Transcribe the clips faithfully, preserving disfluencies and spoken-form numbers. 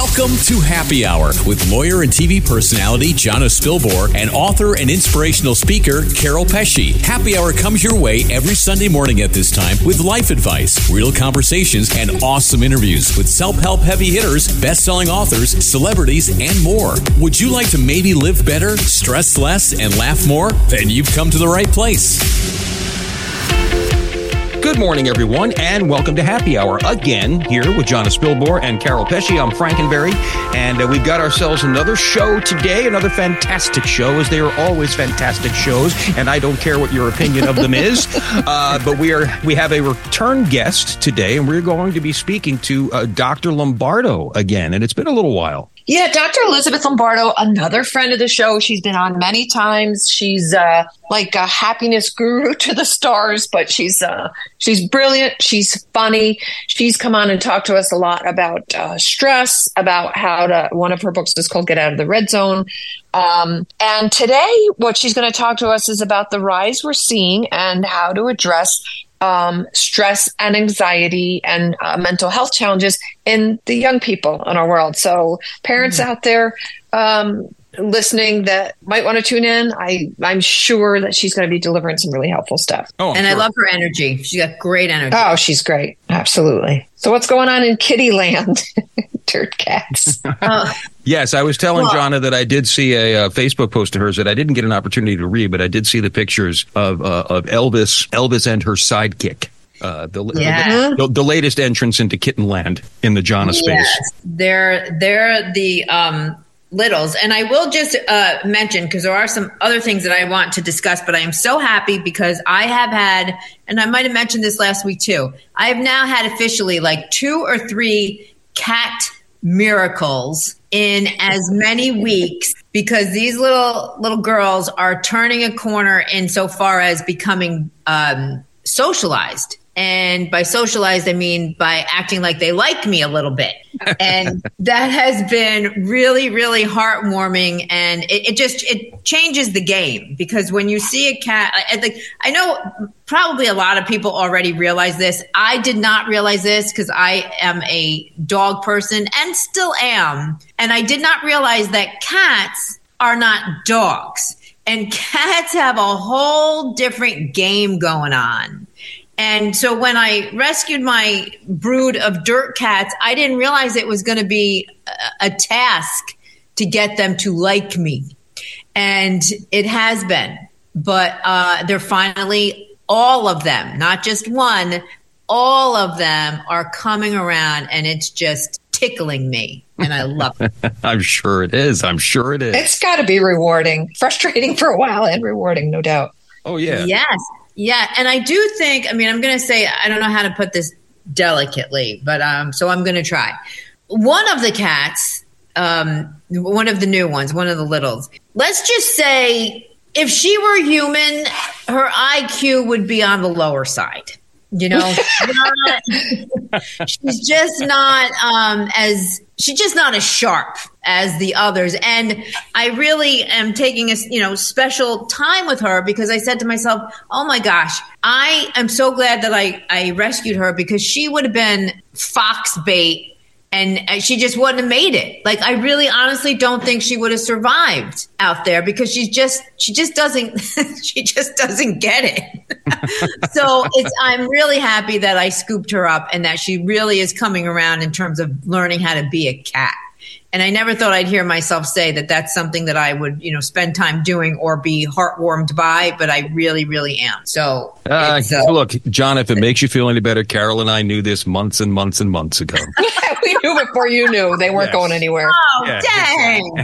Welcome to Happy Hour with lawyer and T V personality Jonna Spilbor and author and inspirational speaker Carol Pesci. Happy Hour comes your way every Sunday morning at this time with life advice, real conversations, and awesome interviews with self-help heavy hitters, best-selling authors, celebrities, and more. Would you like to maybe live better, stress less, and laugh more? Then you've come to the right place. Good morning, everyone, and welcome to Happy Hour again here with Jonna Spilbor and Carol Pesci. I'm Frankenberry, and uh, we've got ourselves another show today, another fantastic show, as they are always fantastic shows, and I don't care what your opinion of them is. Uh, but we are we have a return guest today, and we're going to be speaking to uh, Doctor Lombardo again, and it's been a little while. Yeah, Doctor Elizabeth Lombardo, another friend of the show. She's been on many times. She's uh, like a happiness guru to the stars, but she's uh, she's brilliant. She's funny. She's come on and talked to us a lot about uh, stress, about how to, one of her books is called Get Out of the Red Zone. Um, and today, what she's going to talk to us is about the rise we're seeing and how to address Um, stress and anxiety and uh, mental health challenges in the young people in our world. So parents mm-hmm. out there um, listening that might want to tune in, I, I'm sure that she's going to be delivering some really helpful stuff. Oh, and sure. I love her energy. She's got great energy. Oh, she's great. Absolutely. So what's going on in kitty land? Dirt cats. uh, Yes, I was telling well, Jonna that I did see a, a Facebook post of hers that I didn't get an opportunity to read, but I did see the pictures of uh, of Elvis, Elvis and her sidekick. Uh, the, yeah. the, the latest entrance into Kittenland in the Jonna space. Yes, they're they're the um, littles, and I will just uh, mention, because there are some other things that I want to discuss, but I am so happy because I have had, and I might have mentioned this last week too, I have now had officially like two or three cat miracles in as many weeks, because these little little girls are turning a corner insofar as becoming um, socialized. And by socialized, I mean by acting like they like me a little bit. And that has been really, really heartwarming. And it, it just, it changes the game, because when you see a cat, I, I, I know probably a lot of people already realize this. I did not realize this because I am a dog person and still am. And I did not realize that cats are not dogs. And cats have a whole different game going on. And so when I rescued my brood of dirt cats, I didn't realize it was going to be a, a task to get them to like me. And it has been. But uh, they're finally, all of them, not just one, all of them are coming around, and it's just tickling me. And I love it. I'm sure it is. I'm sure it is. It's got to be rewarding, frustrating for a while, and rewarding, no doubt. Oh, yeah. Yes. Yeah. And I do think, I mean, I'm going to say, I don't know how to put this delicately, but um, so I'm going to try. One of the cats, um, one of the new ones, one of the littles, let's just say if she were human, her I Q would be on the lower side. You know, not, she's just not um, as she's just not as sharp as the others. And I really am taking a you know special time with her, because I said to myself, oh, my gosh, I am so glad that I, I rescued her, because she would have been fox bait. And she just wouldn't have made it. Like, I really honestly don't think she would have survived out there, because she's just, she just doesn't, she just doesn't get it. So it's, I'm really happy that I scooped her up and that she really is coming around in terms of learning how to be a cat. And I never thought I'd hear myself say that that's something that I would, you know, spend time doing or be heartwarmed by, but I really, really am. So, uh, uh, look, John, if it makes you feel any better, Carol and I knew this months and months and months ago. We knew before you knew. They weren't yes. going anywhere. Oh, yeah, dang.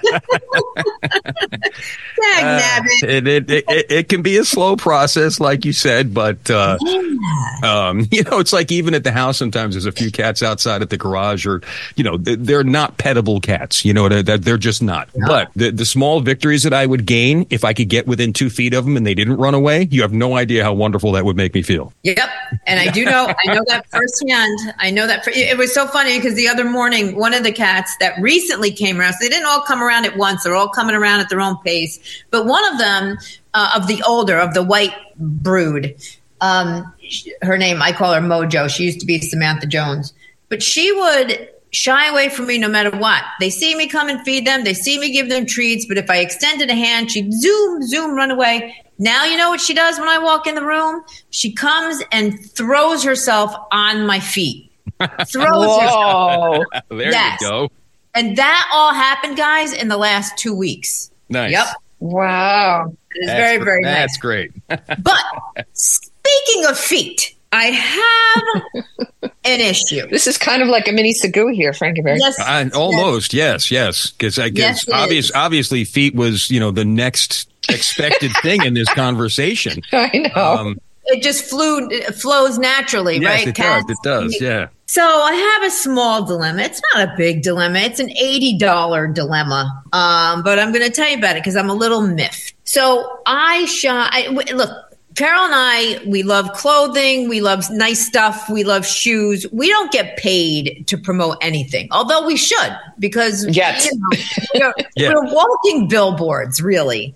Dang, uh, nabbit. It, it, it, it can be a slow process, like you said, but, uh, yeah. um, you know, it's like even at the house, sometimes there's a few cats outside at the garage, or, you know, they're not petable cats, you know, they're, they're just not. No. But the, the small victories that I would gain if I could get within two feet of them and they didn't run away, you have no idea how wonderful that would make me feel. Yep. And I do know, I know that firsthand. I know that for, it was so funny because the other morning, one of the cats that recently came around, so they didn't all come around at once. They're all coming around at their own pace. But one of them, uh, of the older, of the white brood, um, her name, I call her Mojo. She used to be Samantha Jones. But she would, shy away from me no matter what. They see me come and feed them. They see me give them treats. But if I extended a hand, she'd zoom, zoom, run away. Now you know what she does when I walk in the room? She comes and throws herself on my feet. Throws herself. There yes. you go. And that all happened, guys, in the last two weeks. Nice. Yep. Wow. It's very, very nice. That's great. But speaking of feet, I have an issue. This is kind of like a mini Sagoo here, Frankie Bear. Yes, I, almost, yes, yes. Because I guess Yes, it obvious, is. obviously feet was, you know, the next expected thing in this conversation. I know. Um, it just flew, it flows naturally, yes, right? it Cats? does. It does. Yeah. So I have a small dilemma. It's not a big dilemma. It's an eighty dollars dilemma. Um, but I'm going to tell you about it because I'm a little miffed. So I shot, I, w- look, Carol and I, we love clothing. We love nice stuff. We love shoes. We don't get paid to promote anything, although we should, because Yes. you know, we're, Yeah. we're walking billboards, really,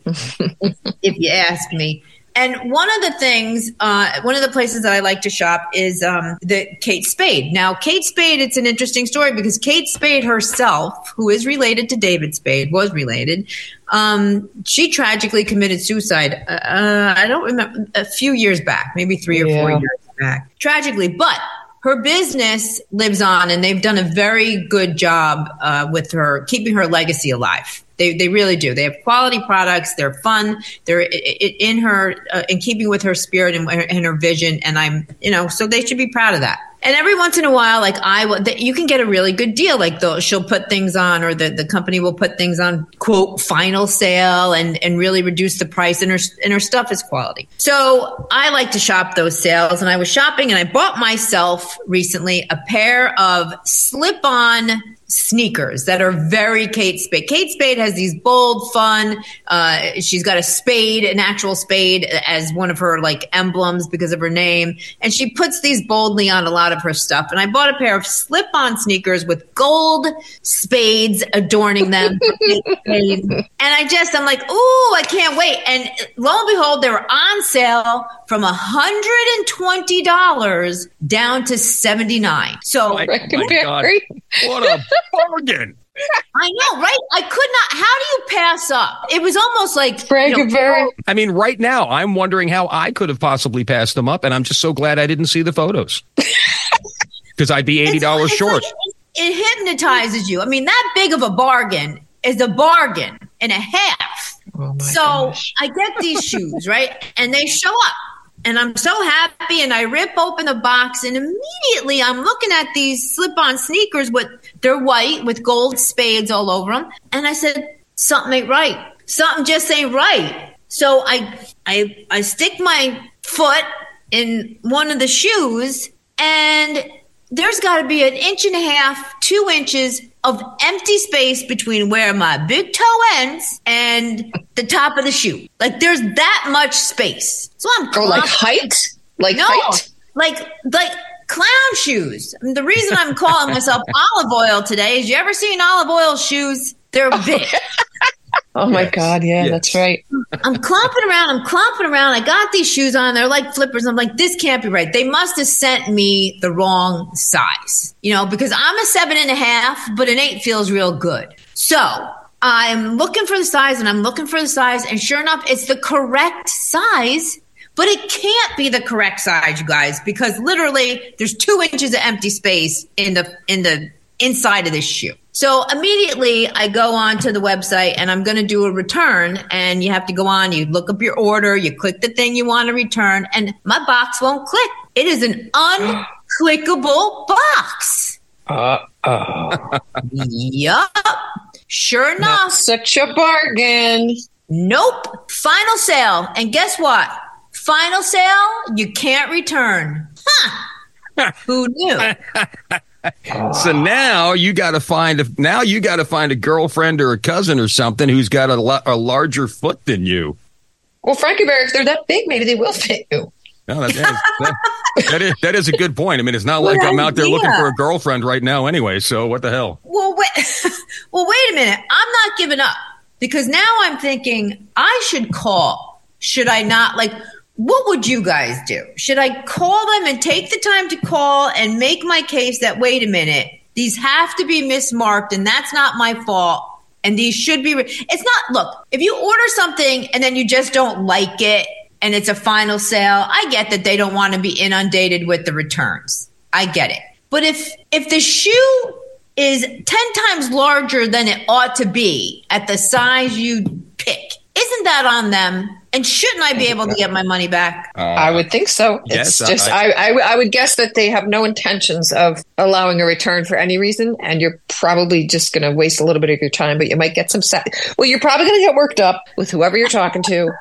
if you ask me. And one of the things, uh, one of the places that I like to shop is um, the Kate Spade. Now, Kate Spade, it's an interesting story because Kate Spade herself, who is related to David Spade, was related. Um, she tragically committed suicide. Uh, I don't remember, a few years back, maybe three or Yeah. four years back, tragically. But her business lives on, and they've done a very good job uh, with her, keeping her legacy alive. They they really do. They have quality products. They're fun. They're i- i- in her, uh, in keeping with her spirit and, and her vision. And I'm, you know, so they should be proud of that. And every once in a while, like I, will- that you can get a really good deal. Like the, she'll put things on, or the, the company will put things on, quote, final sale, and and really reduce the price. And her and her stuff is quality. So I like to shop those sales. And I was shopping, and I bought myself recently a pair of slip-on sneakers that are very Kate Spade. Kate Spade has these bold, fun. Uh, she's got a spade, an actual spade, as one of her like emblems because of her name, and she puts these boldly on a lot of her stuff. And I bought a pair of slip-on sneakers with gold spades adorning them. For Kate Spade. And I just, I'm like, ooh, I can't wait. And lo and behold, they were on sale from one hundred twenty dollars down to seventy-nine dollars. So My, Frankie my God. Bear. What a bargain. I know, right? I could not. How do you pass up? It was almost like Frankie you know, Bear. I mean, right now, I'm wondering how I could have possibly passed them up, and I'm just so glad I didn't see the photos. Because I'd be eighty dollars it's short. like- it hypnotizes you. I mean, that big of a bargain is a bargain and a half. Oh my So gosh. I get these shoes, right? And they show up. And I'm so happy, and I rip open the box, and immediately I'm looking at these slip-on sneakers with they're white with gold spades all over them, and I said, "Something ain't right. Something just ain't right." So I I I stick my foot in one of the shoes, and there's got to be an inch and a half, two inches of empty space between where my big toe ends and the top of the shoe. Like there's that much space. So I'm Oh, like clumping- height? Like no, height? like like clown shoes. I mean, the reason I'm calling myself Olive Oil today is you ever seen Olive Oil shoes? They're big. Oh my Yes. God. Yeah, Yes. that's right. I'm clumping around. I'm clumping around. I got these shoes on. They're like flippers. I'm like, this can't be right. They must have sent me the wrong size, you know, because I'm a seven and a half, but an eight feels real good. So I'm looking for the size, and I'm looking for the size. And sure enough, it's the correct size, but it can't be the correct size, you guys, because literally there's two inches of empty space in the, in the inside of this shoe. So immediately I go on to the website, and I'm going to do a return, and you have to go on, you look up your order, you click the thing you want to return, and my box won't click. It is an unclickable box. Uh-oh. Yup. Sure enough. Such a bargain. Nope. Final sale. And guess what? Final sale, you can't return. Huh. Who knew? So now you got to find a now you got to find a girlfriend or a cousin or something who's got a, la- a larger foot than you. Well, Frankie Bear, if they're that big, maybe they will fit you. No, that, that, is, that, that is that is a good point. I mean, it's not like Good I'm out there looking idea. for a girlfriend right now, anyway. So what the hell? Well, wait. Well, wait a minute. I'm not giving up, because now I'm thinking I should call. Should I not? Like, what would you guys do? Should I call them and take the time to call and make my case that, wait a minute, These have to be mismarked, and that's not my fault. And these should be, re- it's not, look, if you order something and then you just don't like it and it's a final sale, I get that they don't want to be inundated with the returns. I get it. But if if the shoe is ten times larger than it ought to be at the size you pick, isn't that on them? And shouldn't I be able to get my money back? Uh, I would think so. Yes, it's just, I, I, I, I would guess that they have no intentions of allowing a return for any reason. And you're probably just going to waste a little bit of your time, but you might get some set. Well, you're probably going to get worked up with whoever you're talking to.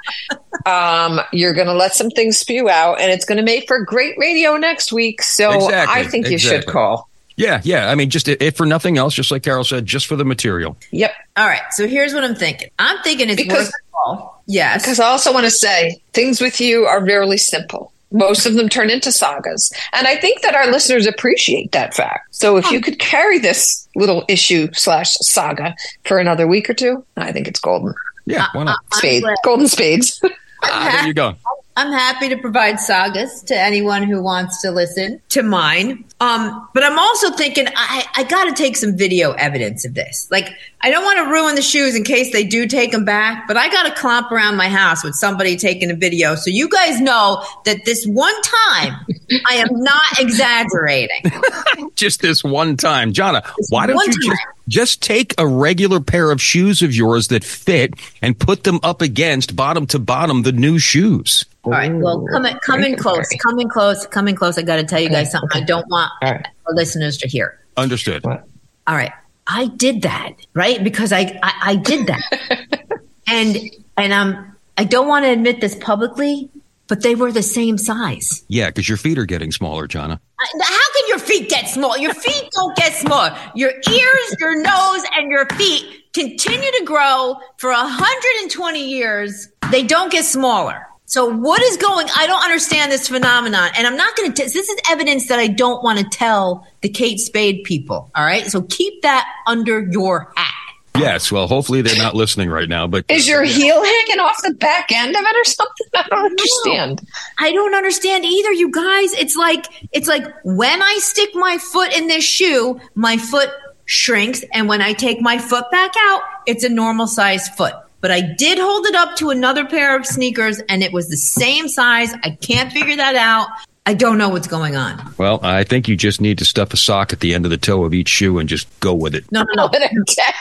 um, you're going to let some things spew out, and it's going to make for great radio next week. So exactly, I think you exactly. should call. Yeah, yeah. I mean, just if for nothing else, just like Carol said, just for the material. Yep. All right. So here's what I'm thinking. I'm thinking it's Because- worth it all. Yes. Because I also want to say things with you are really simple. Most of them turn into sagas. And I think that our listeners appreciate that fact. So if you could carry this little issue slash saga for another week or two, I think it's golden. Yeah, why not? Spade. Golden spades. Ah, there you go. I'm happy to provide sagas to anyone who wants to listen to mine. Um, but I'm also thinking I, I got to take some video evidence of this. Like, I don't want to ruin the shoes in case they do take them back, but I got to clomp around my house with somebody taking a video. So you guys know that this one time I am not exaggerating. Just this one time. Jonna, This why don't one you time. just, just take a regular pair of shoes of yours that fit and put them up against bottom to bottom the new shoes? All right. Well, come in, come in close, come in close, come in close. I got to tell you guys something I don't want All right. our listeners to hear. Understood. What? All right. I did that, right? Because I, I, I did that. and and um, I don't want to admit this publicly, but they were the same size. Yeah, because your feet are getting smaller, Jonna. I- How can your feet get small? Your feet don't get smaller. Your ears, your nose, and your feet continue to grow for one hundred twenty years. They don't get smaller. So what is going, I don't understand this phenomenon. And I'm not going to, this is evidence that I don't want to tell the Kate Spade people. All right. So keep that under your hat. Yes, well, hopefully they're not listening right now. But Is your heel hanging off the back end of it or something? I don't understand. I don't understand either, you guys. It's like, it's like when I stick my foot in this shoe, my foot shrinks. And when I take my foot back out, it's a normal size foot. But I did hold it up to another pair of sneakers and it was the same size. I can't figure that out. I don't know what's going on. Well, I think you just need to stuff a sock at the end of the toe of each shoe and just go with it. No, no, no.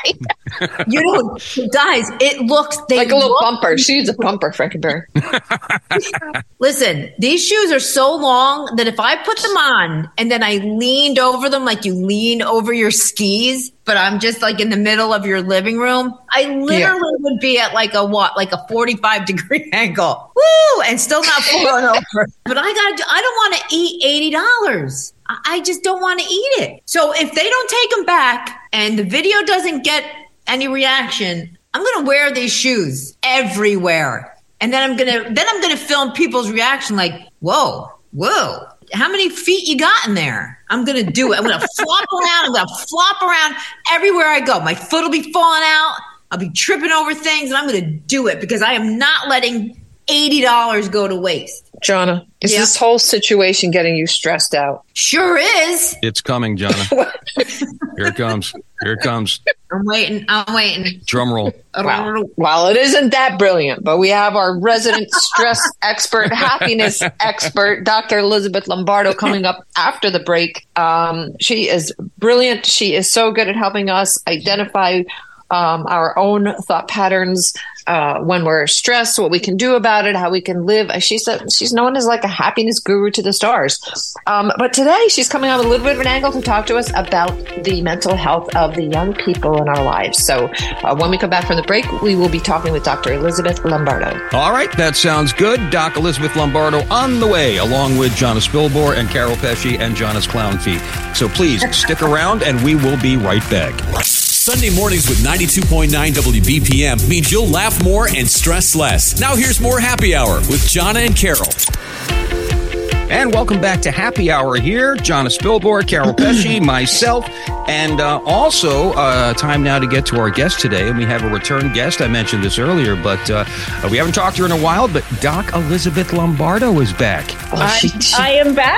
You know, guys, it looks they Like a little look- bumper. She needs a bumper, Frankenberry. Listen, these shoes are so long that if I put them on and then I leaned over them like you lean over your skis, but I'm just like in the middle of your living room, I literally Yeah. would be at like a what, like a forty-five degree angle. Woo! And still not falling over. But I got I don't want to eat eighty dollars. I I just don't want to eat it. So if they don't take them back and the video doesn't get any reaction, I'm going to wear these shoes everywhere. And then I'm going to then I'm going to film people's reaction like, "Whoa, whoa. How many feet you got in there?" I'm going to do it. I'm going to flop around. I'm going to flop around everywhere I go. My foot will be falling out. I'll be tripping over things, and I'm going to do it because I am not letting eighty dollars go to waste. Jonna, is Yeah. this whole situation getting you stressed out? Sure is. It's coming, Jonna. Here it comes. Here it comes. I'm waiting. I'm waiting. Drum roll. Wow. Well, it isn't that brilliant, but we have our resident stress expert, happiness expert, Doctor Elizabeth Lombardo, coming up after the break. Um, she is brilliant. She is so good at helping us identify um, our own thought patterns uh, when we're stressed, what we can do about it, how we can live. She's a, she's known as like a happiness guru to the stars. Um, but today she's coming on with a little bit of an angle to talk to us about the mental health of the young people in our lives. So uh, when we come back from the break, we will be talking with Doctor Elizabeth Lombardo. All right, that sounds good. Doc Elizabeth Lombardo on the way, along with Jonna Spilbor and Carol Pesci and Jonna's Clown Feet. So please stick around, and we will be right back. Sunday mornings with ninety-two point nine W B P M means you'll laugh more and stress less. Now here's more Happy Hour with Jonna and Carol. And welcome back to Happy Hour here. Jonna Spilbor, Carol Pesci, myself, and uh, also uh, time now to get to our guest today. And we have a return guest. I mentioned this earlier, but uh, we haven't talked to her in a while. But Doc Elizabeth Lombardo is back. Oh, she, I, I am back.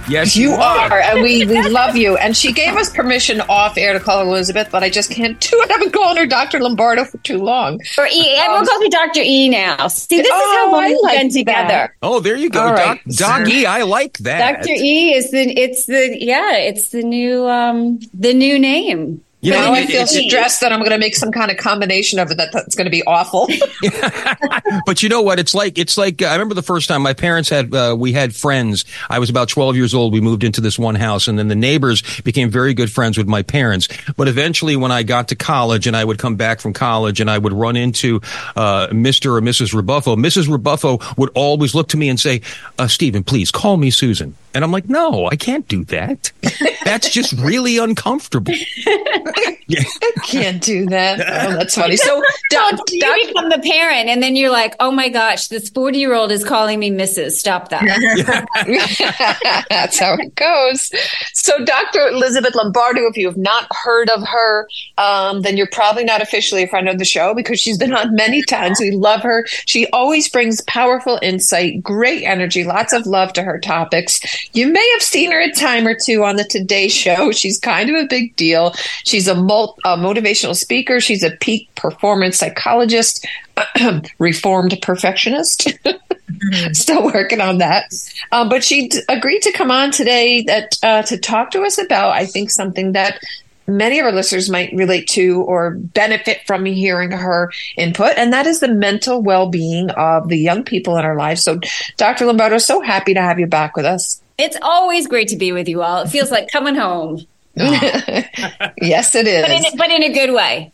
Yes, you are. And we, we love you. And she gave us permission off air to call her Elizabeth, but I just can't do it. I've been calling her Doctor Lombardo for too long. Or E. Everyone Um, calls me Doctor E now. See, this Oh, is how I we've like been together. that. Oh, there you go. All Doc, right. Doc E, I like that. Doctor E is the it's the yeah, it's the new um the new name. You know, now I it- feel it- it- stressed that I'm going to make some kind of combination of it that that's going to be awful. But you know what? It's like, it's like, uh, I remember the first time my parents had, uh, we had friends. I was about twelve years old. We moved into this one house, and then the neighbors became very good friends with my parents. But eventually when I got to college and I would come back from college and I would run into, uh, Mister or Missus Rebuffo, Missus Rebuffo would always look to me and say, uh, Stephen, please call me Susan. And I'm like, no, I can't do that. That's just really uncomfortable. Yeah. I can't do that. Oh, that's funny. So, Doc, You Doc, become the parent, and then you're like, oh my gosh, this forty year old is calling me Missus Stop that. that's how it goes. So, Doctor Elizabeth Lombardo, if you have not heard of her, um, then you're probably not officially a friend of the show because she's been on many times. We love her. She always brings powerful insight, great energy, lots of love to her topics. You may have seen her a time or two on the Today Show. She's kind of a big deal. She's a, mul- a motivational speaker. She's a peak performance psychologist, reformed perfectionist. Still working on that. Uh, but she d- agreed to come on today that uh, to talk to us about, I think, something that many of our listeners might relate to or benefit from hearing her input, and that is the mental well-being of the young people in our lives. So, Doctor Lombardo, so happy to have you back with us. It's always great to be with you all. It feels like coming home, Yes, it is. but in, but in a good way.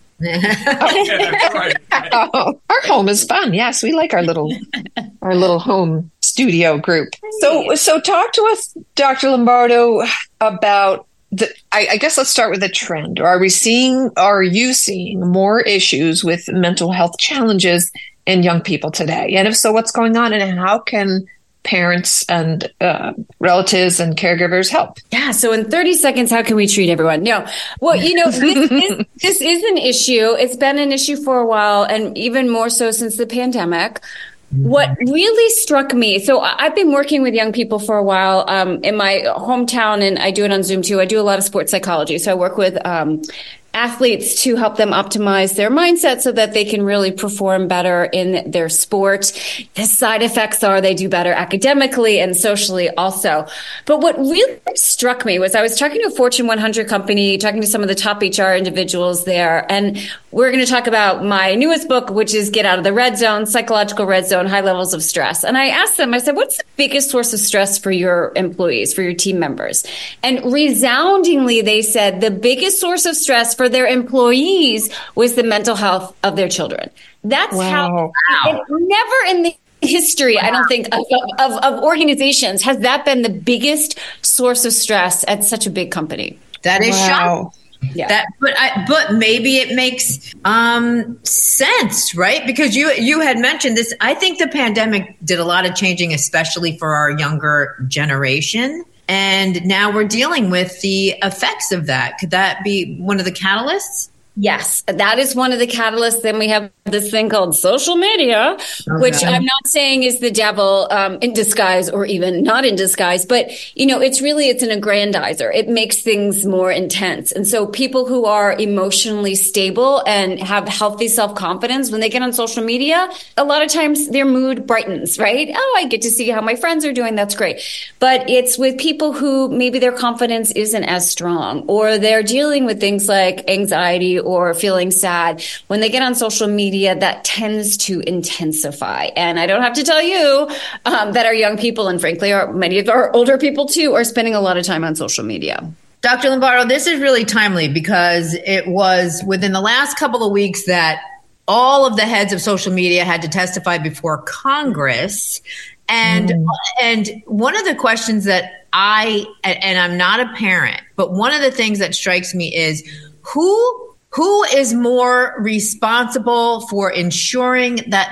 Oh, our home is fun. Yes, we like our little our little home studio group. So, so talk to us, Doctor Lombardo, about the. I, I guess let's start with the trend. Are we seeing? Are you seeing more issues with mental health challenges in young people today? And if so, what's going on, and how can parents and uh, relatives and caregivers help? Yeah. So in thirty seconds, how can we treat everyone? No. Well, you know, this is, this is an issue. It's been an issue for a while, and even more so since the pandemic. What really struck me, so I've been working with young people for a while um, in my hometown, and I do it on Zoom too. I do a lot of sports psychology. So I work with um, athletes to help them optimize their mindset so that they can really perform better in their sport. The side effects are they do better academically and socially also. But what really struck me was I was talking to a Fortune one hundred company, talking to some of the top H R individuals there, and we're going to talk about my newest book, which is Get Out of the Red Zone, Psychological Red Zone, High Levels of Stress. And I asked them, I said, what's the biggest source of stress for your employees, for your team members? And resoundingly, they said the biggest source of stress for their employees was the mental health of their children. That's Wow. how, wow. Never in the history, I don't think, of, of, of organizations has that been the biggest source of stress at such a big company. That is Wow. shocking. Yeah. That, but I, but maybe it makes um, sense, right? Because you you had mentioned this. I think the pandemic did a lot of changing, especially for our younger generation, and now we're dealing with the effects of that. Could that be one of the catalysts? Yes, that is one of the catalysts. Then we have this thing called social media, which I'm not saying is the devil um, in disguise or even not in disguise, but you know, it's really, it's an aggrandizer. It makes things more intense. And so people who are emotionally stable and have healthy self-confidence, when they get on social media, a lot of times their mood brightens, right? Oh, I get to see how my friends are doing. That's great. But it's with people who maybe their confidence isn't as strong, or they're dealing with things like anxiety or feeling sad. When they get on social media, that tends to intensify. And I don't have to tell you um, that our young people, and frankly, our, many of our older people too, are spending a lot of time on social media. Doctor Lombardo, this is really timely because it was within the last couple of weeks that all of the heads of social media had to testify before Congress. And mm. and one of the questions that I, and I'm not a parent, but one of the things that strikes me is who Who is more responsible for ensuring that the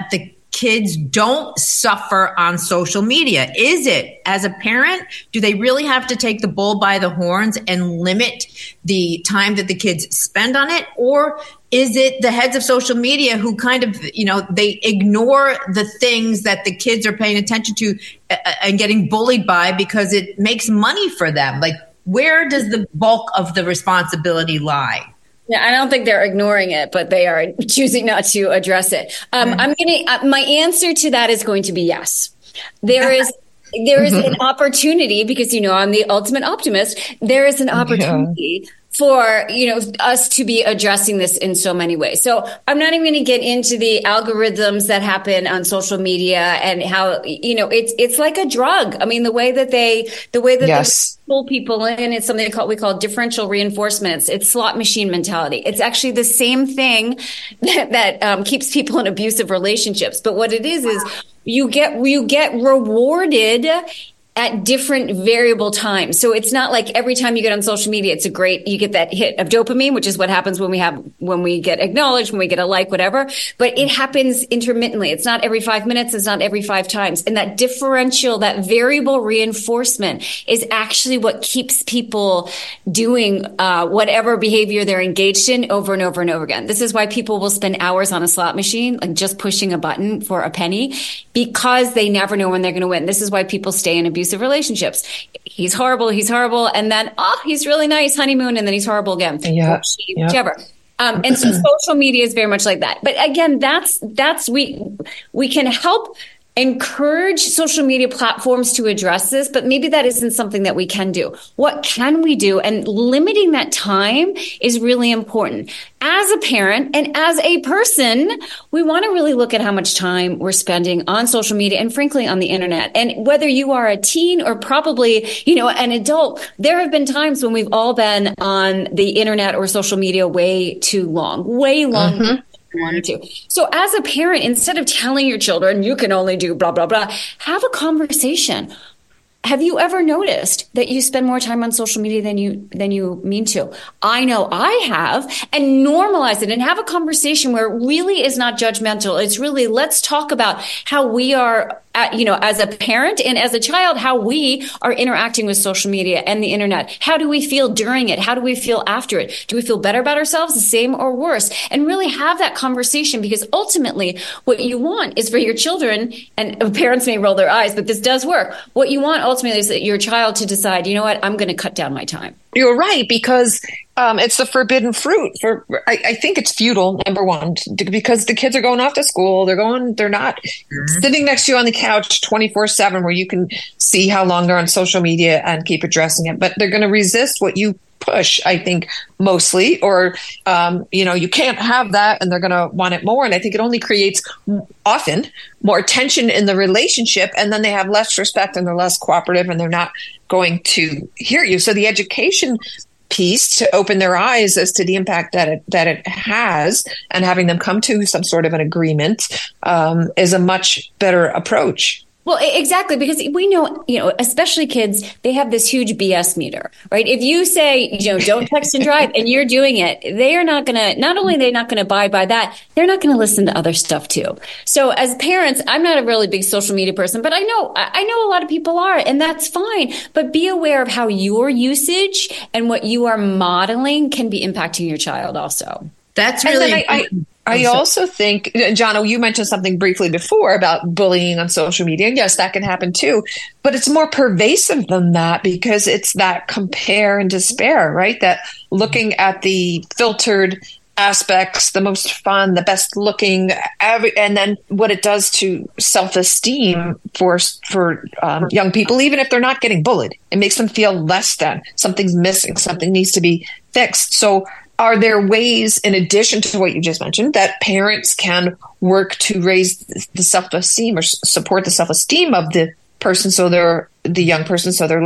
kids don't suffer on social media? Is it, as a parent, do they really have to take the bull by the horns and limit the time that the kids spend on it? Or is it the heads of social media who kind of, you know, they ignore the things that the kids are paying attention to uh, and getting bullied by because it makes money for them? Like, where does the bulk of the responsibility lie? Yeah, I don't think they're ignoring it, but they are choosing not to address it. Um, mm-hmm. I'm going to, uh, my answer to that is going to be yes. There is, there is an opportunity, because, you know, I'm the ultimate optimist. There is an opportunity yeah. for, you know, us to be addressing this in so many ways. So I'm not even going to get into the algorithms that happen on social media and how, you know, it's, it's like a drug. I mean, the way that they, the way that yes. they pull people in, it's something called, we call differential reinforcements. It's slot machine mentality. It's actually the same thing that, that um, keeps people in abusive relationships. But what it is, is you get, you get rewarded at different variable times. So it's not like every time you get on social media, it's a great, you get that hit of dopamine, which is what happens when we have, when we get acknowledged, when we get a like, whatever, but it happens intermittently. It's not every five minutes. It's not every five times. And that differential, that variable reinforcement is actually what keeps people doing uh, whatever behavior they're engaged in over and over and over again. This is why people will spend hours on a slot machine, like just pushing a button for a penny, because they never know when they're going to win. This is why people stay in abusive relationships. He's horrible. He's horrible. And then, oh, he's really nice, honeymoon. And then he's horrible again. Yeah. She, whichever. Um, and so social media is very much like that. But again, that's, that's, we, we can help encourage social media platforms to address this, but maybe that isn't something that we can do. What can we do? And limiting that time is really important. As a parent and as a person, we want to really look at how much time we're spending on social media and frankly on the internet. And whether you are a teen or probably, you know, an adult, there have been times when we've all been on the internet or social media way too long, way long. Mm-hmm. Wanted to. So as a parent, instead of telling your children, you can only do blah, blah, blah, have a conversation. Have you ever noticed that you spend more time on social media than you than you mean to? I know I have, and normalize it and have a conversation where it really is not judgmental. It's really, let's talk about how we are, at, you know, as a parent and as a child, how we are interacting with social media and the internet. How do we feel during it? How do we feel after it? Do we feel better about ourselves, the same or worse? And really have that conversation, because ultimately what you want is for your children, and parents may roll their eyes, but this does work. What you want ultimately is that your child to decide, you know what, I'm going to cut down my time. You're right, because um, it's the forbidden fruit. For I, I think it's futile, number one, because the kids are going off to school. They're going. They're not mm-hmm. sitting next to you on the couch twenty-four seven, where you can see how long they're on social media and keep addressing it. But they're going to resist what you push, I think, mostly, or, um, you know, you can't have that, and they're going to want it more. And I think it only creates often more tension in the relationship, and then they have less respect and they're less cooperative and they're not going to hear you. So the education piece to open their eyes as to the impact that it, that it has, and having them come to some sort of an agreement um, is a much better approach. Well, exactly, because we know, you know, especially kids, they have this huge B S meter, right? If you say, you know, don't text and drive, and you're doing it, they are not going to, not only are they not going to abide by that, they're not going to listen to other stuff too. So as parents, I'm not a really big social media person, but I know, I know a lot of people are, and that's fine. But be aware of how your usage and what you are modeling can be impacting your child also. That's really I, I, I also think, John, you mentioned something briefly before about bullying on social media. And yes, that can happen too, but it's more pervasive than that, because it's that compare and despair, right? That looking at the filtered aspects, the most fun, the best looking, every, and then what it does to self-esteem for for um, young people, even if they're not getting bullied. It makes them feel less than. Something's missing. Something needs to be fixed. So are there ways, in addition to what you just mentioned, that parents can work to raise the self-esteem or support the self-esteem of the person, so they're the young person, so they're less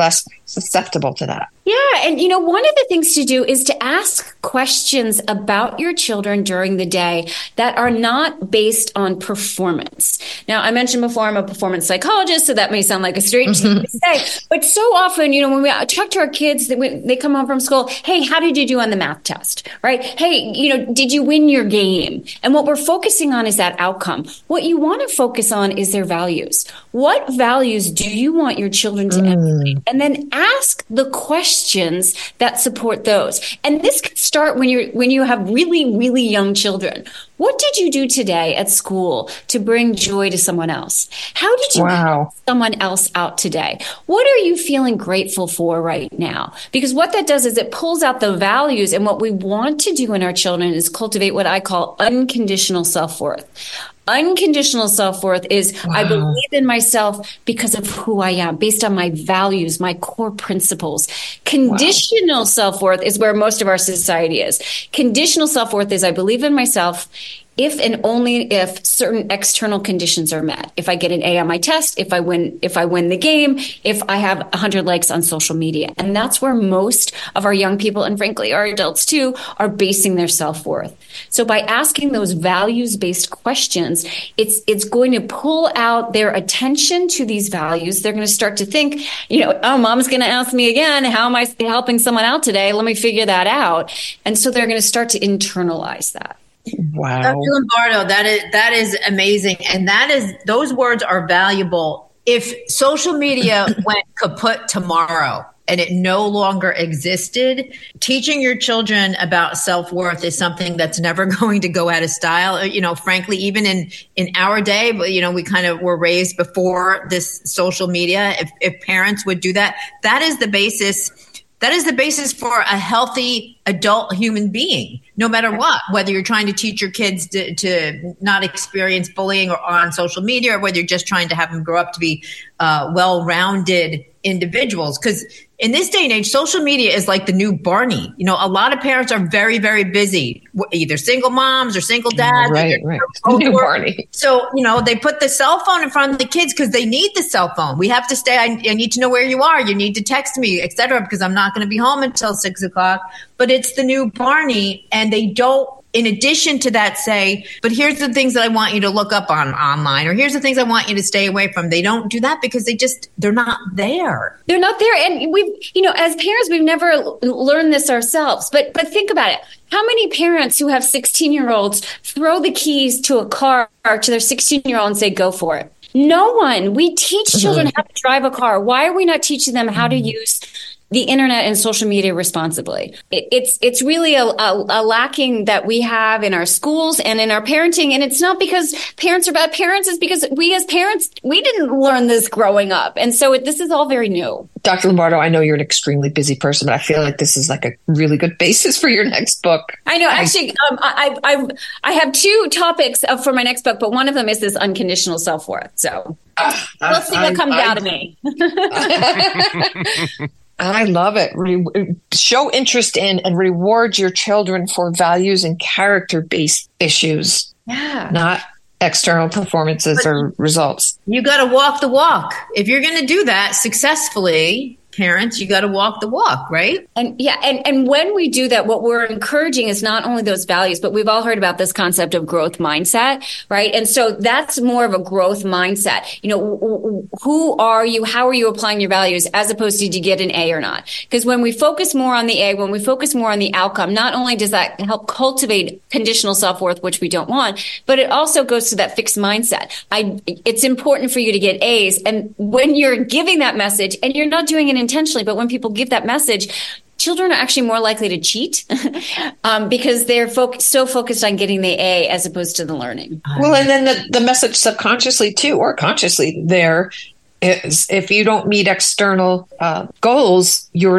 susceptible to that. Yeah. And, you know, one of the things to do is to ask questions about your children during the day that are not based on performance. Now, I mentioned before, I'm a performance psychologist, so that may sound like a strange thing to say. But so often, you know, when we talk to our kids, they come home from school, hey, how did you do on the math test? Right? Hey, you know, did you win your game? And what we're focusing on is that outcome. What you want to focus on is their values. What values do you want your children to mm. emulate? And then ask the questions that support those. And this can start when you're when you have really, really young children. What did you do today at school to bring joy to someone else? How did you wow. help someone else out today? What are you feeling grateful for right now? Because what that does is it pulls out the values, and what we want to do in our children is cultivate what I call unconditional self-worth. Unconditional self-worth is wow. I believe in myself because of who I am, based on my values, my core principles. Conditional wow. self-worth is where most of our society is. Conditional self-worth is I believe in myself if and only if certain external conditions are met. If I get an A on my test, if I win, if I win the game, if I have one hundred likes on social media. And that's where most of our young people, and frankly our adults too, are basing their self-worth. So by asking those values-based questions, it's it's going to pull out their attention to these values. They're going to start to think, you know, oh, mom's going to ask me again, how am I helping someone out today? Let me figure that out. And so they're going to start to internalize that. Wow. Doctor Lombardo, that is that is amazing. And that is those words are valuable. If social media went kaput tomorrow and it no longer existed, teaching your children about self-worth is something that's never going to go out of style. You know, frankly, even in, in our day, but you know, we kind of were raised before this social media. If, if parents would do that, that is the basis That is the basis for a healthy adult human being, no matter what, whether you're trying to teach your kids to, to not experience bullying or on social media, or whether you're just trying to have them grow up to be uh, well-rounded individuals. Because in this day and age, social media is like the new Barney. You know, a lot of parents are very, very busy, either single moms or single dads. Right, right. New Barney. So, you know, they put the cell phone in front of the kids because they need the cell phone. We have to stay. I, I need to know where you are. You need to text me, et cetera, because I'm not going to be home until six o'clock. But it's the new Barney, and they don't, in addition to that, say, but here's the things that I want you to look up on online, or here's the things I want you to stay away from. They don't do that because they just, they're not there. They're not there. And we've, you know, as parents, we've never l- learned this ourselves. But but think about it. How many parents who have sixteen-year-olds throw the keys to a car to their sixteen-year-old and say, go for it? No one. We teach children how to drive a car. Why are we not teaching them how to use the internet and social media responsibly? It, it's it's really a, a, a lacking that we have in our schools and in our parenting. And it's not because parents are bad parents. It's because we as parents, we didn't learn this growing up. And so it, this is all very new. Doctor Lombardo, I know you're an extremely busy person, but I feel like this is like a really good basis for your next book. I know. Actually, um, I, I, I have two topics for my next book, but one of them is this unconditional self-worth. So uh, we'll see what I, comes I, out I, of me. I love it. Re- show interest in and reward your children for values and character-based issues. Yeah. Not external performances but or results. You got to walk the walk. If you're going to do that successfully, parents, you got to walk the walk, right? And yeah, and, and when we do that, what we're encouraging is not only those values, but we've all heard about this concept of growth mindset, right? And so that's more of a growth mindset. You know, who are you? How are you applying your values as opposed to did you get an A or not? Because when we focus more on the A, when we focus more on the outcome, not only does that help cultivate conditional self-worth, which we don't want, but it also goes to that fixed mindset. I, it's important for you to get A's. And when you're giving that message and you're not doing it intentionally, but when people give that message, children are actually more likely to cheat um, because they're fo- so focused on getting the A as opposed to the learning. Well, and then the, the message subconsciously too, or consciously there is if you don't meet external uh, goals, you're not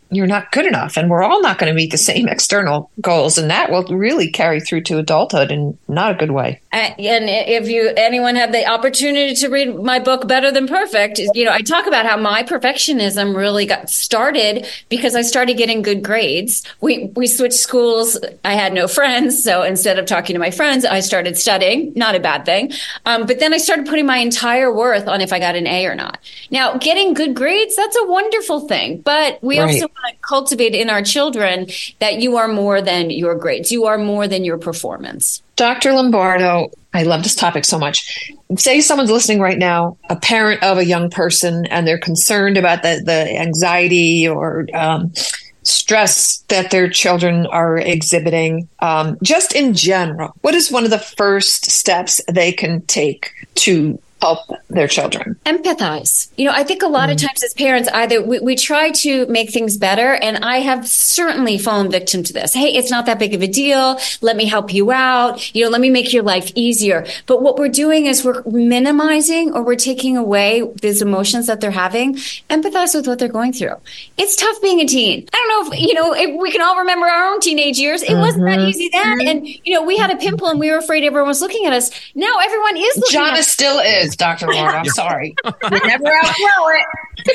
you're not good enough. And we're all not going to meet the same external goals. And that will really carry through to adulthood in not a good way. And if you anyone have the opportunity to read my book, Better Than Perfect, you know, I talk about how my perfectionism really got started because I started getting good grades. We we switched schools. I had no friends. So instead of talking to my friends, I started studying. Not a bad thing. Um, but then I started putting my entire worth on if I got an A or not. Now, getting good grades, that's a wonderful thing. But we right. also want to cultivate in our children that you are more than your grades. You are more than your performance. Doctor Lombardo, I love this topic so much. Say someone's listening right now, a parent of a young person, and they're concerned about the, the anxiety or um, stress that their children are exhibiting. Um, just in general, what is one of the first steps they can take to help their children? Empathize. You know, I think a lot mm. of times as parents, either we, we try to make things better, and I have certainly fallen victim to this. Hey, it's not that big of a deal. Let me help you out. You know, let me make your life easier. But what we're doing is we're minimizing or we're taking away these emotions that they're having. Empathize with what they're going through. It's tough being a teen. I don't know if, you know, if we can all remember our own teenage years. It mm-hmm. wasn't that easy then. Mm-hmm. And, you know, we had a pimple and we were afraid everyone was looking at us. Now everyone is looking Jonna at us. still is. Doctor Lord, I'm sorry. You never outgrow it.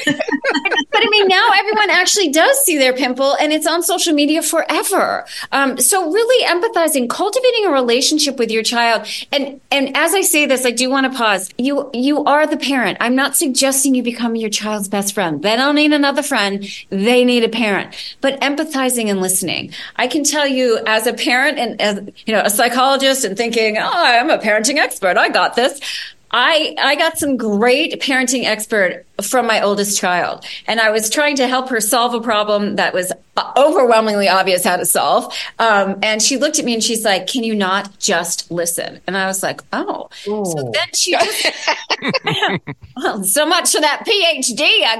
But I mean, now everyone actually does see their pimple and it's on social media forever. Um, so really empathizing, cultivating a relationship with your child. And, and as I say this, I do want to pause. You, you are the parent. I'm not suggesting you become your child's best friend. They don't need another friend. They need a parent. But empathizing and listening. I can tell you as a parent and as, you know, a psychologist and thinking, oh, I'm a parenting expert. I got this. I, I got some great parenting expert from my oldest child, and I was trying to help her solve a problem that was overwhelmingly obvious how to solve. Um, and she looked at me and she's like, can you not just listen? And I was like, oh. Ooh. So then she just, well, so much for that P H D I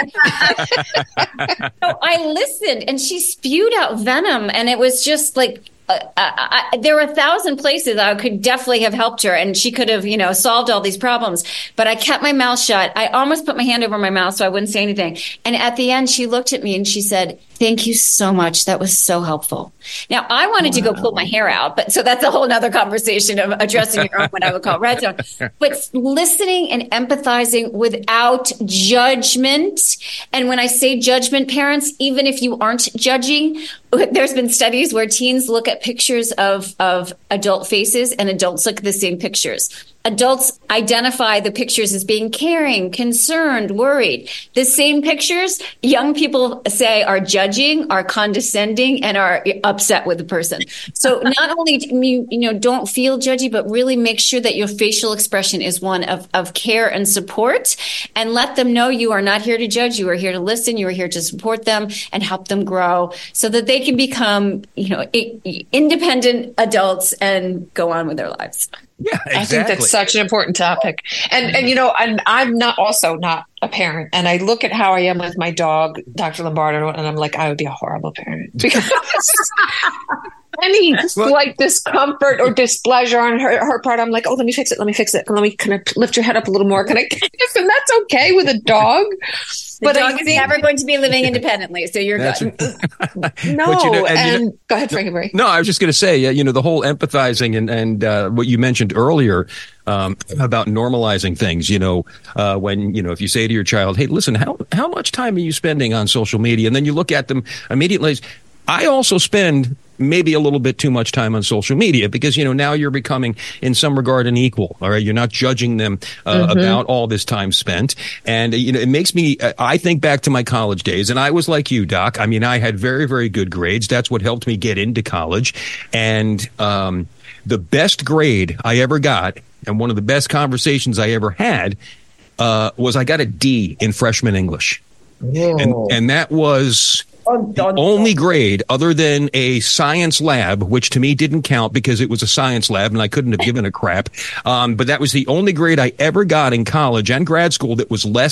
got, right? So I listened and she spewed out venom, and it was just like, Uh, I, I, there were a thousand places I could definitely have helped her, and she could have, you know, solved all these problems. But I kept my mouth shut. I almost put my hand over my mouth so I wouldn't say anything. And at the end, she looked at me and she said, thank you so much. That was so helpful. Now, I wanted wow. to go pull my hair out, but so that's a whole nother conversation of addressing your own, what I would call red zone. But listening and empathizing without judgment. And when I say judgment, parents, even if you aren't judging, there's been studies where teens look at pictures of, of adult faces and adults look at the same pictures. Adults identify the pictures as being caring, concerned, worried. The same pictures, young people say are judging, are condescending, and are upset with the person. So not only, you, you know, don't feel judgy, but really make sure that your facial expression is one of, of care and support, and let them know you are not here to judge. You are here to listen. You are here to support them and help them grow so that they can become, you know, independent adults and go on with their lives. Yeah, exactly. I think that's such an important topic. And, and you know, I'm, I'm not also not a parent. And I look at how I am with my dog, Doctor Lombardo, and I'm like, I would be a horrible parent. Because any slight discomfort or displeasure on her, her part, I'm like, oh, let me fix it. Let me fix it. Let me kind of lift your head up a little more. Can I? And that's okay with a dog. The but dog I is think, never going to be living independently, so you're good. no, you know, and, and you know, go ahead, Frankie Berry. No, I was just going to say, uh, you know, the whole empathizing and and uh, what you mentioned earlier um, about normalizing things. You know, uh, when you know, if you say to your child, "Hey, listen, how how much time are you spending on social media?" and then you look at them immediately. I also spend maybe a little bit too much time on social media because, you know, now you're becoming in some regard an equal. All right. You're not judging them uh, mm-hmm. about all this time spent. And, you know, it makes me, uh, I think back to my college days, and I was like you, Doc. I mean, I had very, very good grades. That's what helped me get into college. And um, the best grade I ever got, and one of the best conversations I ever had, uh, was I got a D in freshman English. Whoa. And, and that was the only grade other than a science lab, which to me didn't count because it was a science lab and I couldn't have given a crap. Um, but that was the only grade I ever got in college and grad school that was less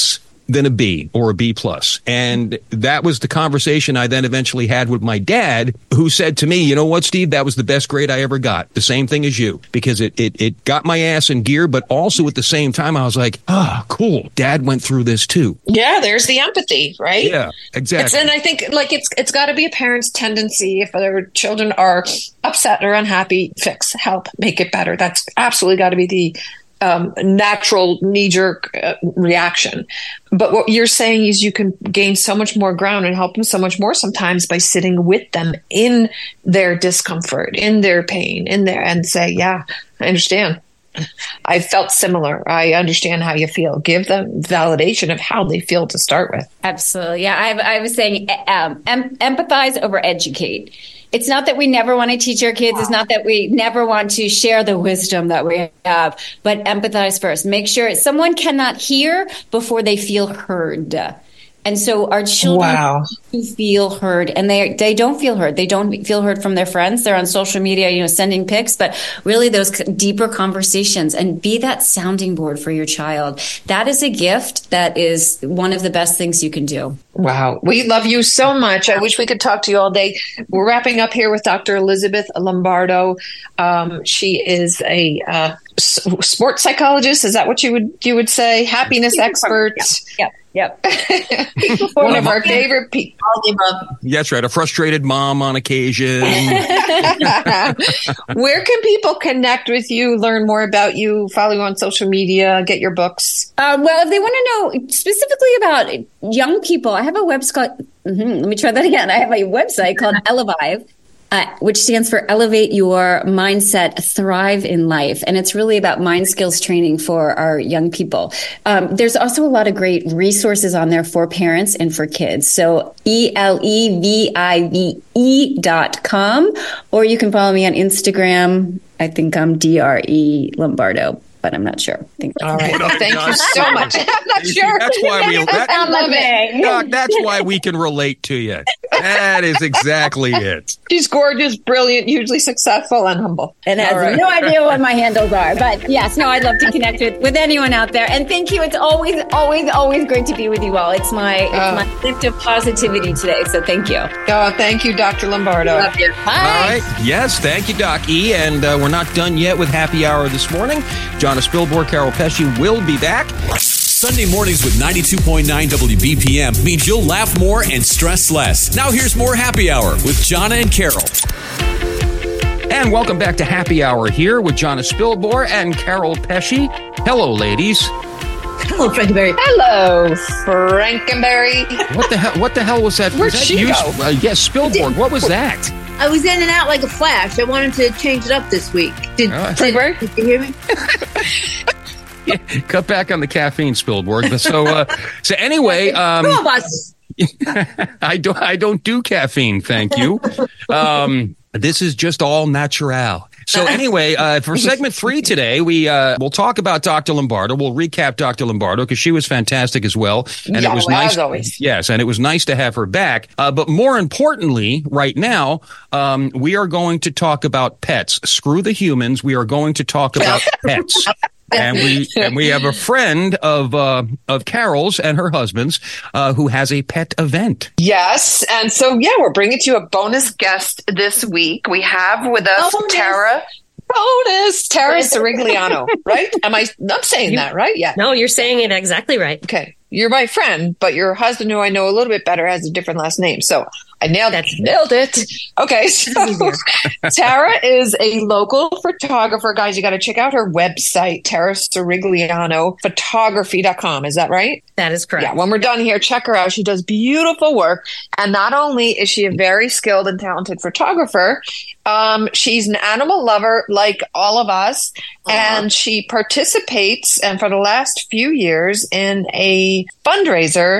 than a B or a B plus. And that was the conversation I then eventually had with my dad, who said to me, you know what, Steve, that was the best grade I ever got. The same thing as you, because it, it, it got my ass in gear. But also at the same time, I was like, ah, oh, cool. Dad went through this too. Yeah, there's the empathy, right? Yeah, exactly. It's, and I think like it's it's got to be a parent's tendency if their children are upset or unhappy, fix, help, make it better. That's absolutely got to be the um, natural knee-jerk uh, reaction. But what you're saying is you can gain so much more ground and help them so much more sometimes by sitting with them in their discomfort, in their pain, in there, and say, yeah, I understand. I felt similar. I understand how you feel. Give them validation of how they feel to start with. Absolutely. Yeah. I, I was saying um, em- empathize over educate. It's not that we never want to teach our kids. It's not that we never want to share the wisdom that we have, but empathize first. Make sure someone cannot hear before they feel heard. And so our children wow. feel heard, and they they don't feel heard. They don't feel heard from their friends. They're on social media, you know, sending pics, but really those deeper conversations, and be that sounding board for your child. That is a gift. That is one of the best things you can do. Wow. We love you so much. I wish we could talk to you all day. We're wrapping up here with Doctor Elizabeth Lombardo. Um, she is a uh, s- sports psychologist. Is that what you would you would say? Happiness expert. Yep. Yep. One of our favorite people. That's right. A frustrated mom on occasion. Where can people connect with you, learn more about you, follow you on social media, get your books? Uh, well, if they want to know specifically about young people, I have a website. Mm-hmm, let me try that again. I have a website called Elevive. Uh, which stands for Elevate Your Mindset, Thrive in Life. And it's really about mind skills training for our young people. Um, there's also a lot of great resources on there for parents and for kids. So E L E V I V E dot com, or you can follow me on Instagram. I think I'm D R E Lombardo, but I'm not sure. I think all right. Thank you so much. I'm not sure. That's why we. That, I love it. Doc, that's why we can relate to you. That is exactly it. She's gorgeous, brilliant, hugely successful, and humble. And has right. no idea what my handles are. But yes, no, I'd love to connect with, with anyone out there. And thank you. It's always, always, always great to be with you all. It's my it's oh. my gift of positivity today. So thank you. Oh, thank you, Doctor Lombardo. Love you. Bye. All right. Yes, thank you, Doc E. And uh, we're not done yet with Happy Hour this morning. Jonna Spilborg, Carol Pesci will be back. Sunday mornings with ninety-two point nine W B P M means you'll laugh more and stress less. Now here's more Happy Hour with Jonna and Carol. And welcome back to Happy Hour here with Jonna Spilborg and Carol Pesci. Hello, ladies. Hello, Frankenberry. Hello, Frankenberry. What the hell? What the hell was that? Where'd was that she you? go? Uh, yes, Spilborg. What was that? I was in and out like a flash. I wanted to change it up this week. Did, Uh, did, did you hear me? Yeah, cut back on the caffeine, Spilborg. But so, uh, so anyway, um, Two of us. I don't, I don't do caffeine. Thank you. Um, this is just all natural. So anyway, uh, for segment three today, we uh, we'll talk about Doctor Lombardo. We'll recap Doctor Lombardo because she was fantastic as well, and yeah, it was well, nice. As always. Yes, and it was nice to have her back. Uh, but more importantly, right now, um, we are going to talk about pets. Screw the humans. We are going to talk about pets. And we and we have a friend of uh, of Carol's and her husband's uh, who has a pet event. Yes, and so yeah, we're bringing to you a bonus guest this week. We have with us Bonus. Tara. Bonus Tara Sirigliano, right? Am I? I'm saying You- that right? Yeah. No, you're saying it exactly right. Okay, you're my friend, but your husband, who I know a little bit better, has a different last name. So I nailed That's- nailed it. Okay, so Tara is a local photographer. Guys, you got to check out her website, Tara Sirigliano Photography dot com. Is that right? That is correct. Yeah, when we're done here, check her out. She does beautiful work. And not only is she a very skilled and talented photographer, um, she's an animal lover like all of us. And she participates, and for the last few years, in a fundraiser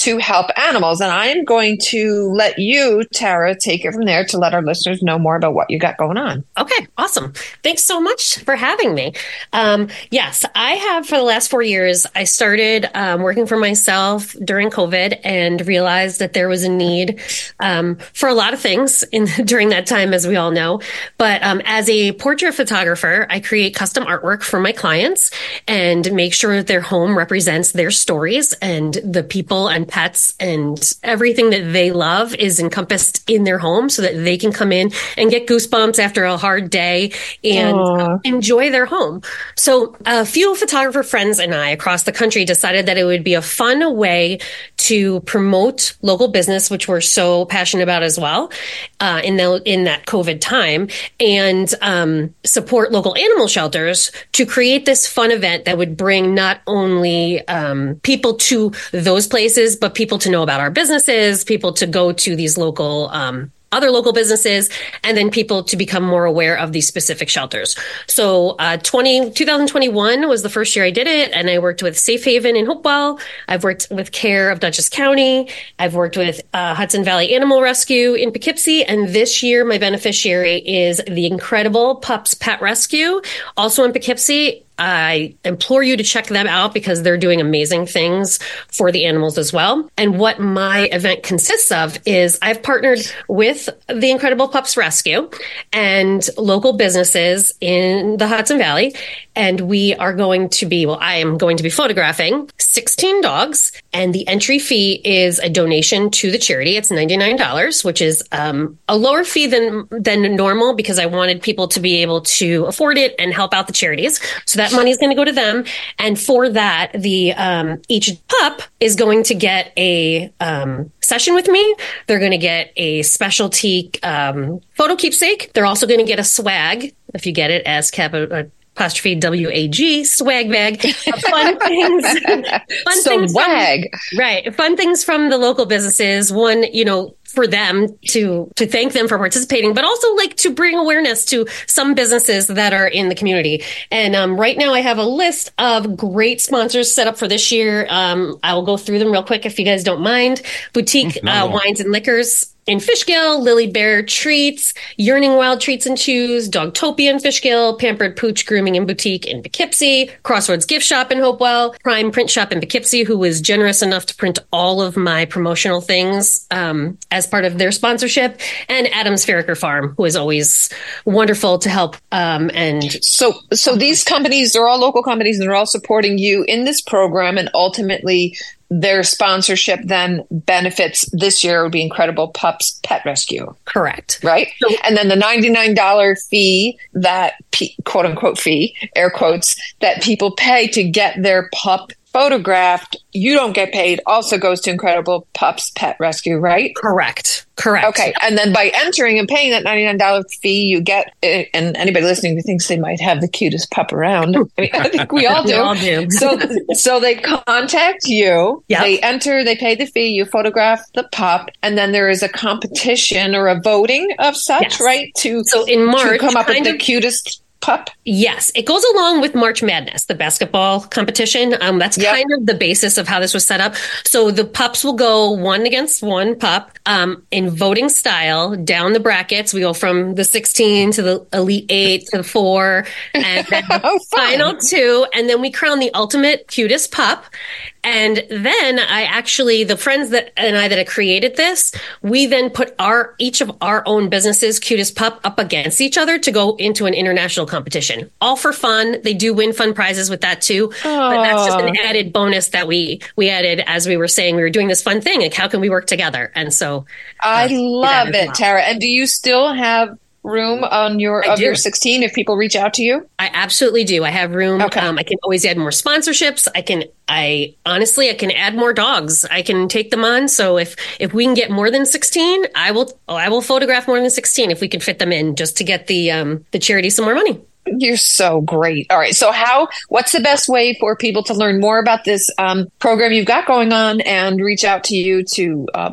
to help animals. And I am going to let you, Tara, take it from there to let our listeners know more about what you got going on. Okay, awesome. Thanks so much for having me. Um, yes, I have for the last four years, I started um, working for myself during COVID and realized that there was a need um, for a lot of things in during that time, as we all know. But um, as a portrait photographer, I create custom artwork for my clients and make sure that their home represents their stories, and the people and pets and everything that they love is encompassed in their home so that they can come in and get goosebumps after a hard day and uh, enjoy their home. So a few photographer friends and I across the country decided that it would be a fun way to promote local business, which we're so passionate about as well, uh, in the, in that COVID time, and um, support local animal shelters to create this fun event that would bring not only um, people to those places, but people to know about our businesses, people to go to these local um other local businesses, and then people to become more aware of these specific shelters. So uh, twenty, twenty twenty-one was the first year I did it, and I worked with Safe Haven in Hopewell. I've worked with Care of Dutchess County. I've worked with uh, Hudson Valley Animal Rescue in Poughkeepsie, and this year my beneficiary is the Incredible Pups Pet Rescue, also in Poughkeepsie. I implore you to check them out because they're doing amazing things for the animals as well. And what my event consists of is I've partnered with the Incredible Pups Rescue and local businesses in the Hudson Valley. And we are going to be, well, I am going to be photographing sixteen dogs, and the entry fee is a donation to the charity. It's ninety-nine dollars, which is um, a lower fee than than normal because I wanted people to be able to afford it and help out the charities. So that money is going to go to them. And for that, the um, each pup is going to get a um, session with me. They're going to get a specialty um, photo keepsake. They're also going to get a swag, if you get it as capital apostrophe W A G, swag bag. Fun things. Fun things swag. From, right. Fun things from the local businesses. One, you know, for them to, to thank them for participating, but also like to bring awareness to some businesses that are in the community. And um, right now I have a list of great sponsors set up for this year. Um, I will go through them real quick if you guys don't mind. Boutique uh, Wines and Liquors in Fishkill, Lily Bear Treats, Yearning Wild Treats and Chews, Dogtopia in Fishkill, Pampered Pooch Grooming and Boutique in Poughkeepsie, Crossroads Gift Shop in Hopewell, Prime Print Shop in Poughkeepsie, who was generous enough to print all of my promotional things um, as part of their sponsorship, and Adams Farricker Farm, who is always wonderful to help. Um, and so, so these companies, they're all local companies, and they're all supporting you in this program, and ultimately their sponsorship then benefits this year would be Incredible Pups Pet Rescue. Correct. Right? So, and then the ninety-nine dollars fee, that quote unquote fee, air quotes, that people pay to get their pup photographed, you don't get paid, also goes to Incredible Pups Pet Rescue, right? Correct. Correct. Okay. And then by entering and paying that ninety-nine dollars fee, you get, and anybody listening who thinks they might have the cutest pup around, I mean, I think we all do. We all do. So, so they contact you, yep. They enter, they pay the fee, you photograph the pup, and then there is a competition or a voting of such, yes. Right? To, so in March, to come up with of- the cutest pup? Yes, it goes along with March Madness, the basketball competition. Um, that's yep. kind of the basis of how this was set up. So the pups will go one against one pup um, in voting style down the brackets. We go from the sixteen to the Elite Eight to the four, and then oh, the final two, and then we crown the ultimate cutest pup. And then I actually, the friends that and I that have created this, we then put our each of our own businesses' cutest pup up against each other to go into an international competition. All for fun. They do win fun prizes with that too. Oh. But that's just an added bonus that we we added as we were saying we were doing this fun thing. Like, how can we work together? And so uh, I love it, well. Tara. And do you still have room on your I of do. your sixteen if people reach out to you? I absolutely do. I have room. Okay. Um, I can always add more sponsorships. I can, I honestly, I can add more dogs. I can take them on. So if, if we can get more than sixteen, I will, I will photograph more than sixteen if we can fit them in just to get the, um, the charity some more money. You're so great. All right. So how, what's the best way for people to learn more about this um, program you've got going on and reach out to you to uh,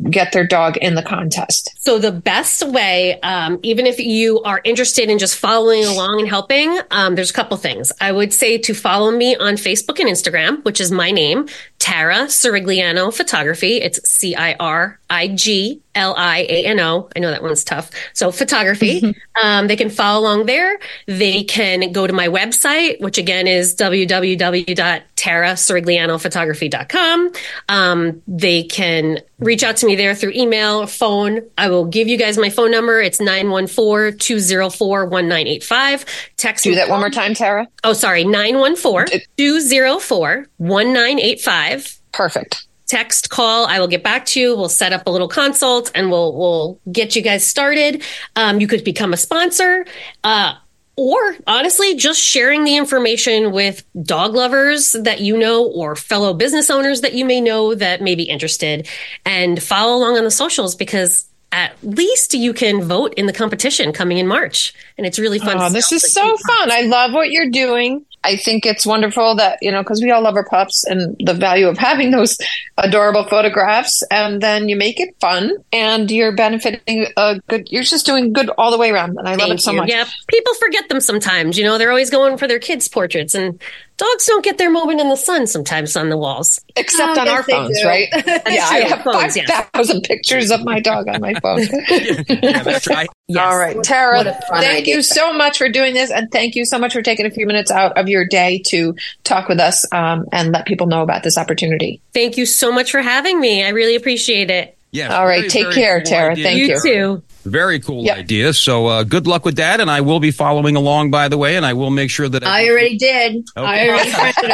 get their dog in the contest? So the best way, um, even if you are interested in just following along and helping, um, there's a couple things. I would say to follow me on Facebook and Instagram, which is my name, Tara Cirigliano Photography. It's C I R I G L I A N O. I know that one's tough. So photography. um, they can follow along there. They can go to my website, which again is w w w dot tara cirigliano photography dot com. Um, they can reach out to me there through email or phone. I will give you guys my phone number. It's nine one four, two zero four, one nine eight five. Text Do that one more time, Tara. Oh, sorry. nine one four, two zero four, one nine eight five. Perfect. Text, call. I will get back to you. We'll set up a little consult and we'll we'll get you guys started. Um, you could become a sponsor. Uh, Or honestly, just sharing the information with dog lovers that you know or fellow business owners that you may know that may be interested, and follow along on the socials, because at least you can vote in the competition coming in March. And it's really fun. Oh, this is so fun. I love what you're doing. I think it's wonderful that, you know, because we all love our pups and the value of having those adorable photographs. And then you make it fun and you're benefiting a good, you're just doing good all the way around. And I love Thank it so you. much. Yeah, people forget them sometimes. You know, they're always going for their kids' portraits, and dogs don't get their moment in the sun sometimes on the walls. Except Oh, on yes, our they phones, do. right? Yeah, I true. have Phones, five thousand pictures of my dog on my phone. Yeah, that's right. Yes. All right, Tara, What a fun thank idea. you so much for doing this. And thank you so much for taking a few minutes out of your day to talk with us um, and let people know about this opportunity. Thank you so much for having me. I really appreciate it. Yes, All right, very, take very care, cool Tara. idea. Thank You you. too. Very cool Yep. idea. So uh, good luck with that, and I will be following along, by the way, and I will make sure that I already did. I already printed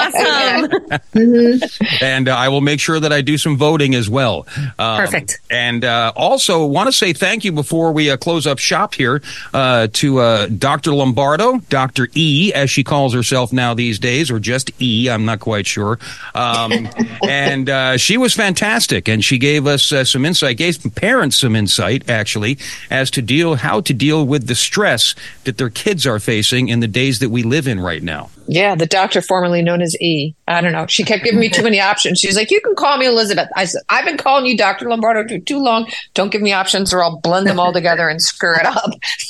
her. Awesome. and uh, I will make sure that I do some voting as well. Um, Perfect. And uh, also want to say thank you before we uh, close up shop here uh, to uh, Doctor Lombardo, Doctor E, as she calls herself now these days, or just E. I'm not quite sure. Um, and uh, she was fantastic, and she gave us uh, some insight, gave some parents some insight, actually, as to deal how to deal with the stress that their kids are facing in the days that we live in right now. Yeah, the doctor formerly known as E. I don't know. She kept giving me too many options. She's like, you can call me Elizabeth. I said, I've been calling you Doctor Lombardo for too long. Don't give me options or I'll blend them all together and screw it up.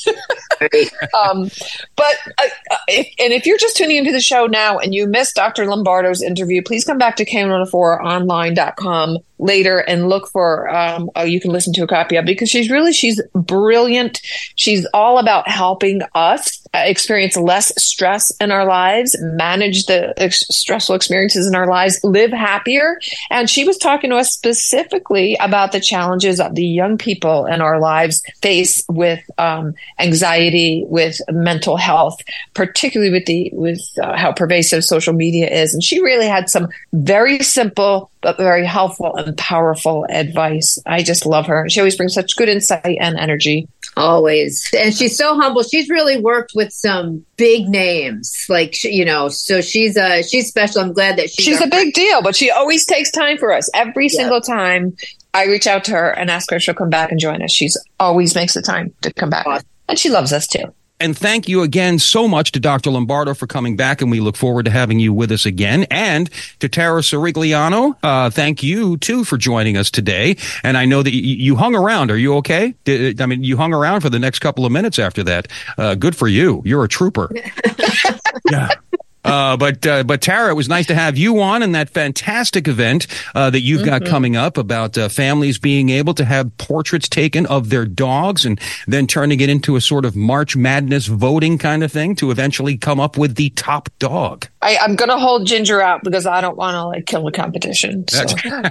um, but, uh, if, and if you're just tuning into the show now and you missed Doctor Lombardo's interview, please come back to K one oh four online dot com later and look for, um, oh, you can listen to a copy of it, because she's really, she's brilliant. She's all about helping us experience less stress in our lives, manage the ex- stressful experiences in our lives, live happier. And she was talking to us specifically about the challenges of the young people in our lives face with um, anxiety, with mental health, particularly with the with uh, how pervasive social media is. And she really had some very simple but very helpful and powerful advice. I just love her. She always brings such good insight and energy. Always. And she's so humble. She's really worked with some big names, like, she- you know, so she's uh, she's special. I'm glad that she's, She's our a big deal, but she always takes time for us. Every single time I reach out to her and ask her if she'll come back and join us, she's always makes the time to come back. Awesome. And she loves us too. And thank you again so much to Doctor Lombardo for coming back, and we look forward to having you with us again. And to Tara Cirigliano, uh, thank you too for joining us today. And I know that y- you hung around. Are you okay? Did, I mean, you hung around for the next couple of minutes after that. Uh, good for you. You're a trooper. Yeah. Uh, but uh, but Tara, it was nice to have you on in that fantastic event uh, that you've got Mm-hmm. coming up about uh, families being able to have portraits taken of their dogs and then turning it into a sort of March Madness voting kind of thing to eventually come up with the top dog. I, I'm going to hold Ginger out because I don't want to like kill the competition. So.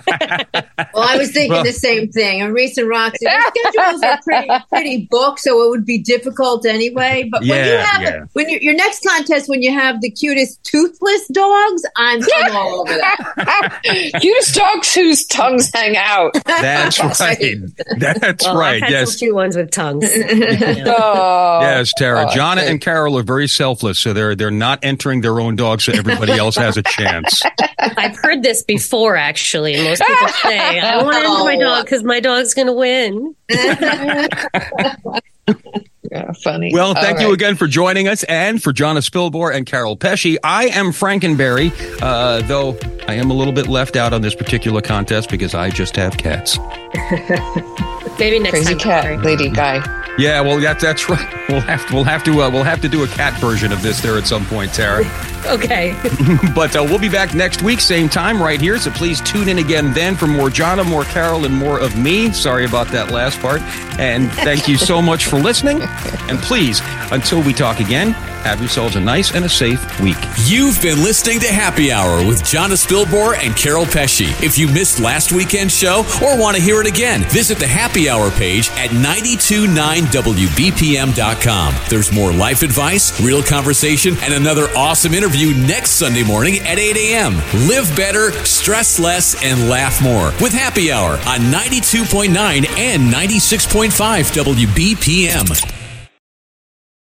Well, I was thinking Well- the same thing. And Reese and Roxy, their schedules are pretty pretty booked, so it would be difficult anyway. But when you Yeah, have yeah. when you, your next contest, when you have the cutest toothless dogs, I'm, I'm all over that. Cutest dogs whose tongues hang out. That's right. That's Well, right. I've had Yes. some cute ones with tongues. Oh, Yes, Tara. Oh, Jonna okay. and Carol are very selfless, so they're they're not entering their own dog, so everybody else has a chance. I've heard this before, actually. Most people say, I want to enter my dog because my dog's going to win. Yeah. funny. Well, thank All you right. again for joining us, and for Jonna Spilbor and Carol Pesci. I am Frankenberry, uh, though I am a little bit left out on this particular contest because I just have cats. Maybe next Crazy time. cat, Sorry. lady guy. Yeah, well, that, that's right. We'll have to, we'll have to, uh, we'll have to do a cat version of this there at some point, Tara. Okay. But uh, we'll be back next week, same time, right here. So please tune in again then for more Jonna, more Carol, and more of me. Sorry about that last part. And thank you so much for listening. And please, until we talk again, have yourselves a nice and a safe week. You've been listening to Happy Hour with Jonna Spilbor and Carol Pesci. If you missed last weekend's show or want to hear it again, visit the Happy Hour page at nine two nine W B P M dot com. There's more life advice, real conversation, and another awesome interview next Sunday morning at eight a.m. Live better, stress less, and laugh more with Happy Hour on ninety-two point nine and ninety-six point five W B P M.